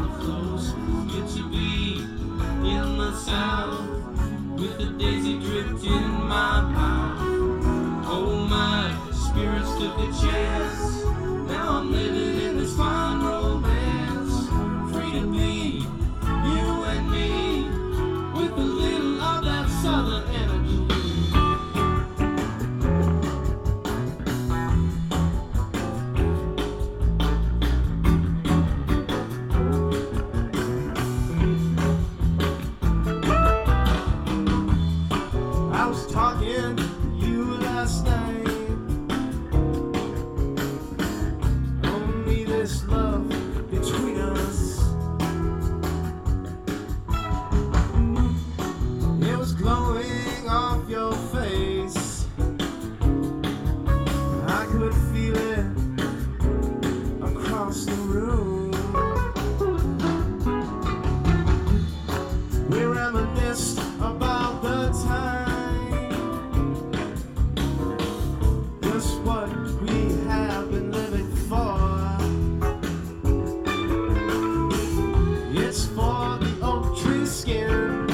the flows. Good to be in the south with the daisy dripped in my mouth. Oh, my spirits took a chance. Now I'm living in this fine romance. Free to be you and me with a little of that southern energy. I was talking to you last night. Only this love between us. It was glowing off your face. I could feel it across the room. We reminisced about the time, just what we have been living for. It's for the oak tree skin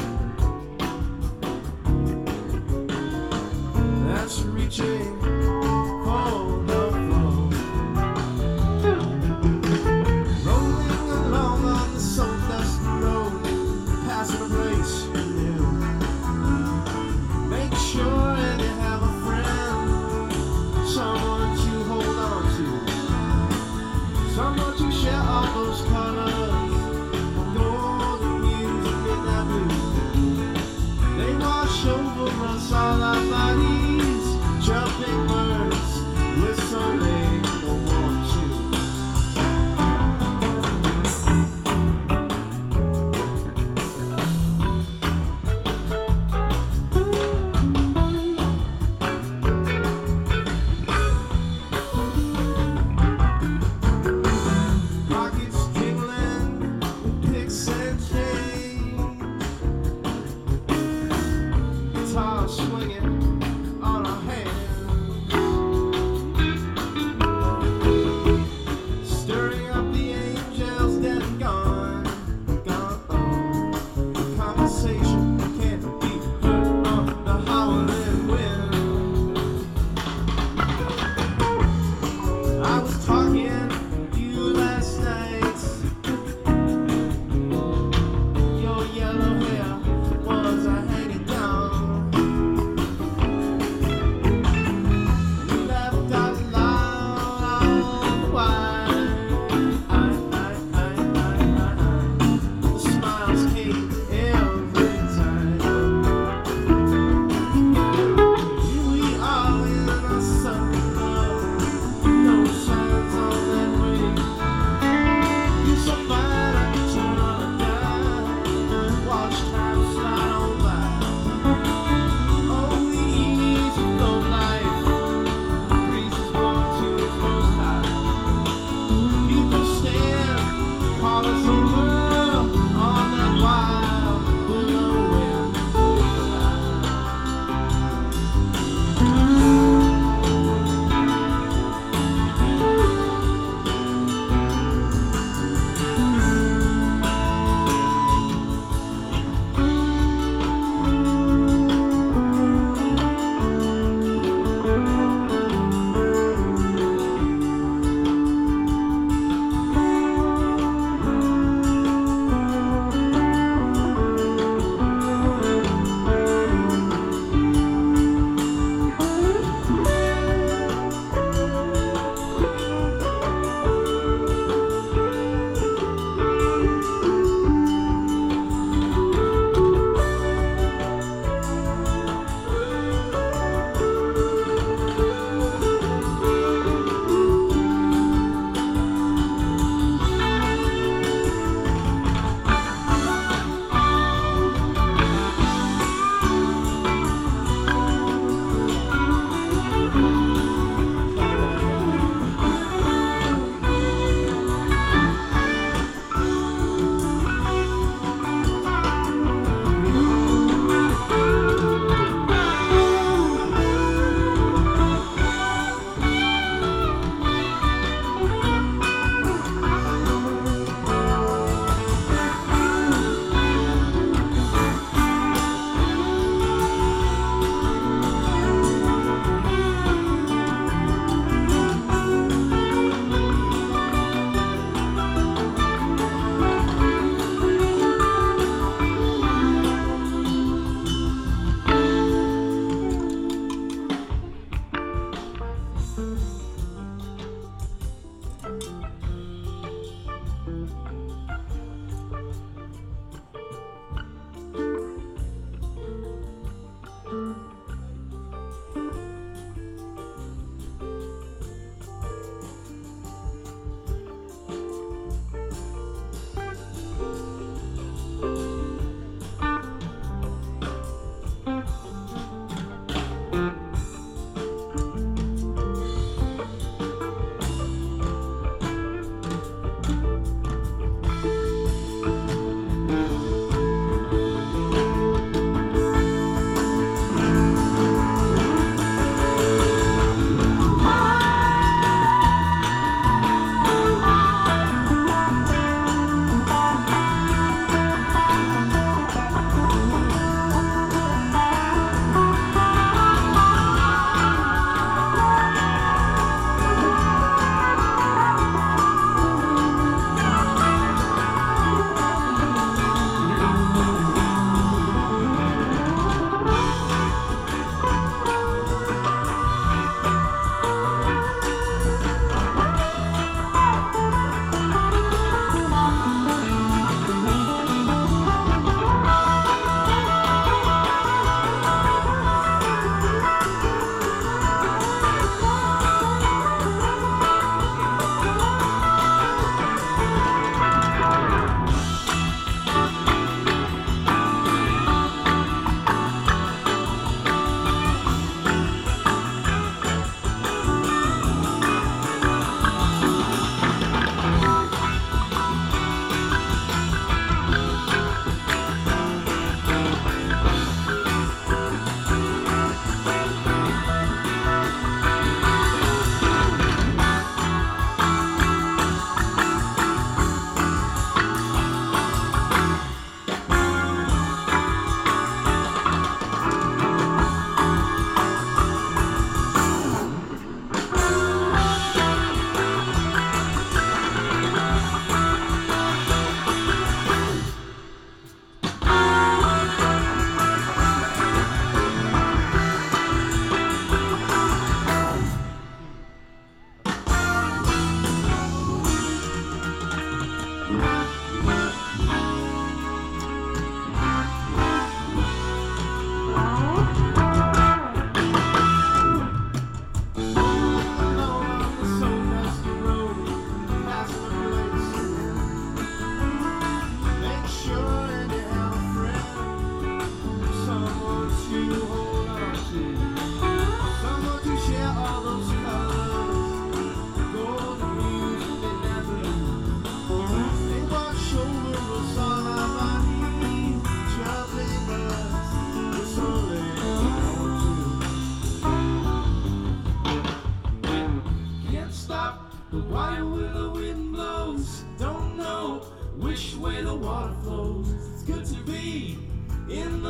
that's reaching for the floor.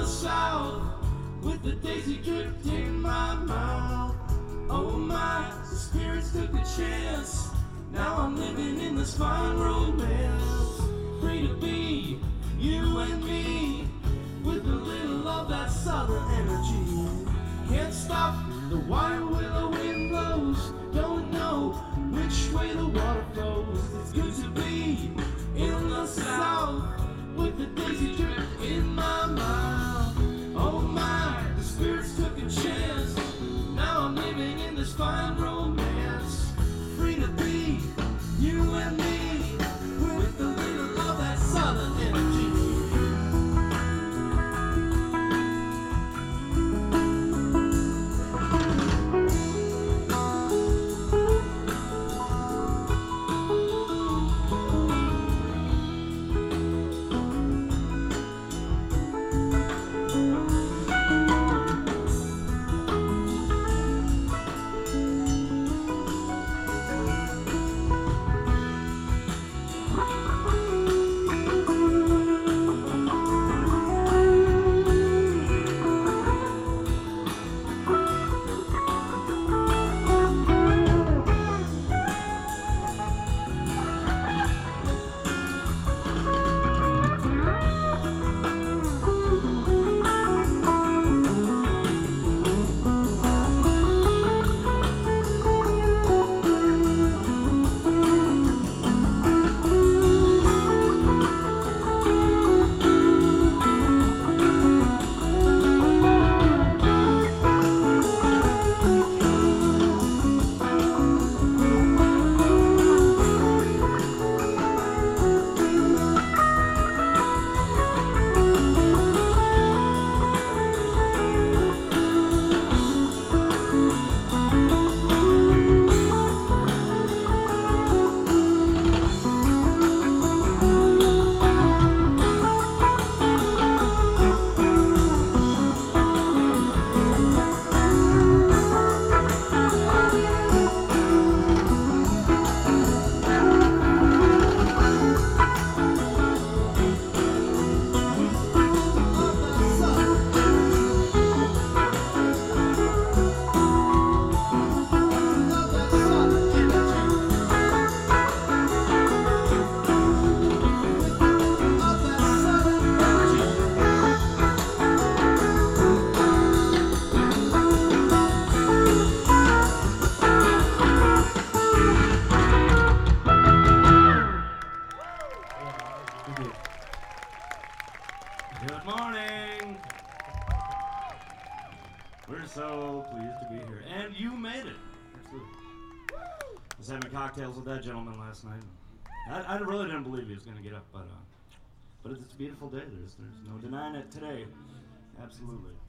South with the daisy dripped in my mouth. Oh my, the spirits took a chance. Now I'm living in this fine romance. Free to be you and me with a little of that southern energy. Can't stop, the wild willow wind blows. Don't know which way the water flows. It's good to be in the South with the daisy drip in my mouth. Oh my, the spirits took a chance. Now I'm living in this fine romance. Free to be you and me with a little of that southern energy. Good morning. We're so pleased to be here. And you made it. Absolutely. I was having cocktails with that gentleman last night. I really didn't believe he was going to get up, but it's a beautiful day. There's no denying it today. Absolutely.